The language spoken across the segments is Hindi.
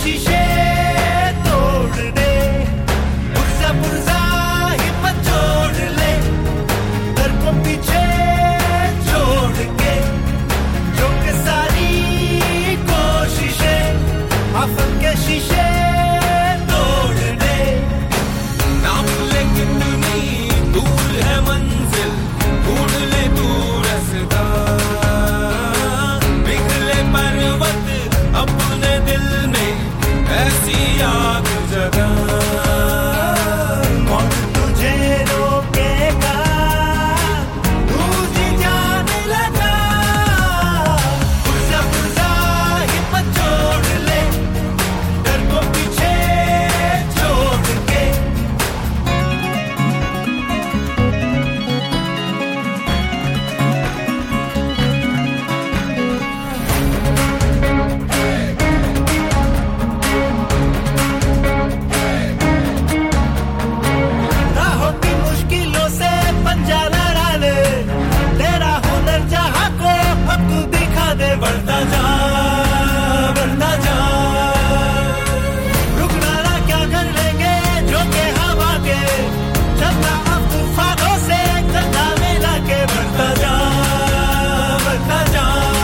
शीशे तोड़ दे, पुर्जा पुर्जा हिम्मत जोड़ ले, डर को पीछे छोड़ के जो के सारी कोशिशें आफत के शीशे तोड़ दे। नाम ले कितनी दूर है मंजिल, ढूंढ ले तू रास्ता, पिघले पर्वत अपने दिल में ऐसी आग जगा। कौन तुझे रोकेगा, तू जी जाने लगा, पुर्जा पुर्जा हिम्मत जोड़ ले, डर को पीछे छोड़ के। राहों की मुश्किलों से पंजा लड़ा ले, तेरा हुनर जहाँ को अब तू दिखा दे, बढ़ता जा बढ़ता जा। रुकना ना क्या कर लेंगे जो के हवा के, चलना अब तूफानों से कंधा मिला के, बढ़ता जा बढ़ता जा।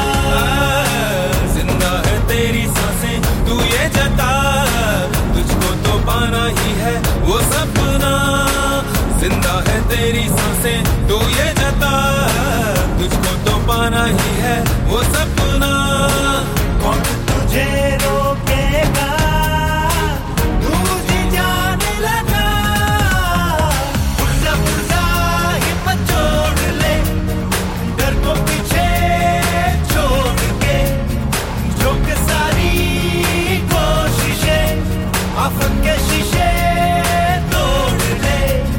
जिंदा है तेरी सांसें तू ये जता, तुझको तो पाना ही है वो सपना। जिंदा है तेरी सांसें तू ये जता, तुझको तो पाना ही है वो सपना। कौन तुझे रोकेगा, तू जी जाने लगा, पुर्जा पुर्जा हिम्मत जोड़ ले, डर को पीछे छोड़ के जो के सारी कोशिशें आफत के शीशे तोड़ ले।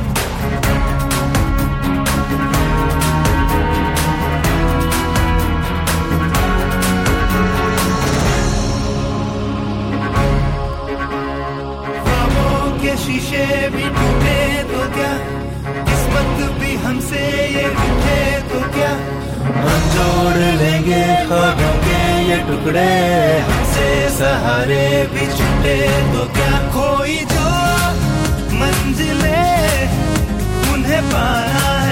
ख्वाबों के शीशे भी टूटे तो क्या, किस्मत भी हमसे ये रूठे तो क्या, हम जोड़ लेंगे ख्वाबों के ये टुकड़े, हमसे सहारे भी छूटे तो क्या। खोई जो मंजिलें उन्हें पाना